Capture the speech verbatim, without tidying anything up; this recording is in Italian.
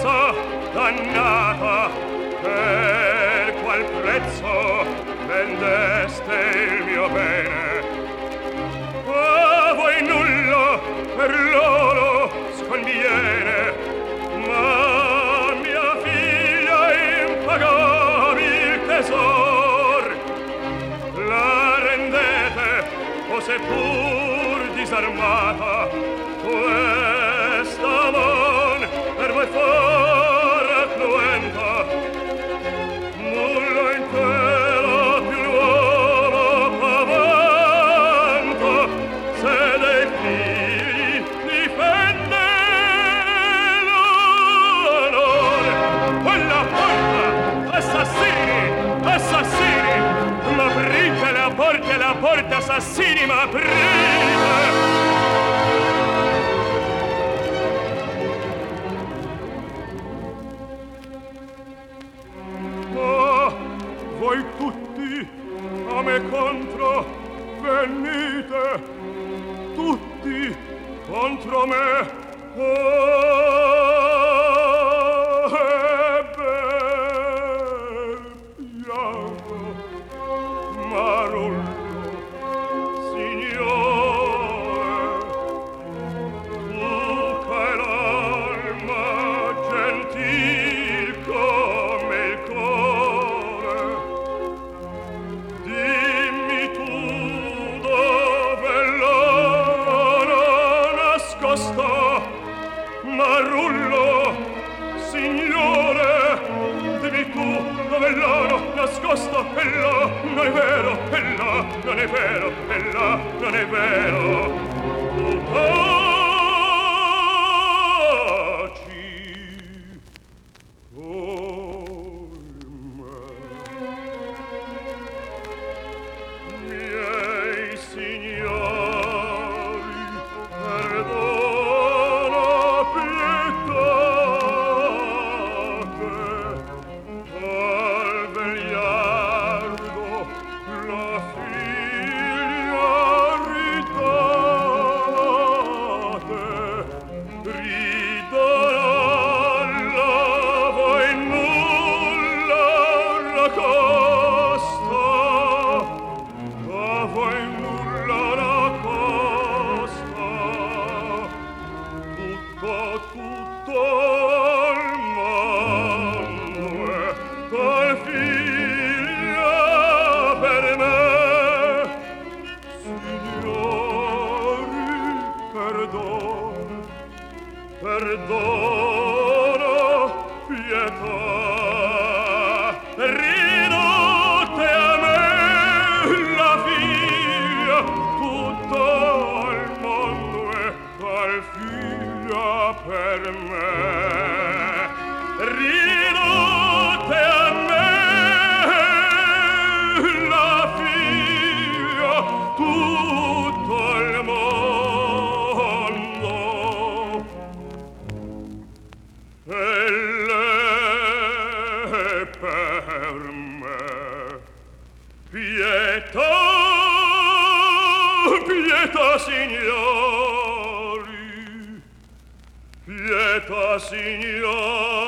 pazza dannata, per qual prezzo vendeste il mio bene? A voi nulla per loro sconviene, ma mia figlia impagabil tesor la rendete, o seppur disarmata, questa man per voi far cruenta, nulla intera più l'uomo paventa, se dei figli difende l'onore. Quella porta, assassini, assassini, ma aprite la porta, la porta, assassini, ma aprite! Voi tutti a me contro venite, tutti contro me. Oh, e bel pianto, Marullo, signore, tu che l'alma gentil come il cuore, dimmi tu dove l'oro nascosto, Marullo, signore, dimmi tu dove l'oro nascosto, e là non è vero, e là non è vero, e là non è vero. Tu taci, oh me. Miei signori, perdono pietate, al vegliardo la figlia ritate, ridoralla voi nulla raccosta, a voi nulla raccosta, tutto, tutto al mondo è tal figlia per me. Signori, perdono, perdono, pietà, ridotte a me la figlia, tutto al mondo è tal figlia per me. Ridotte a me la figlia, tutto al mondo. E lei per me, pietà, pietà, signori, pietà, signori.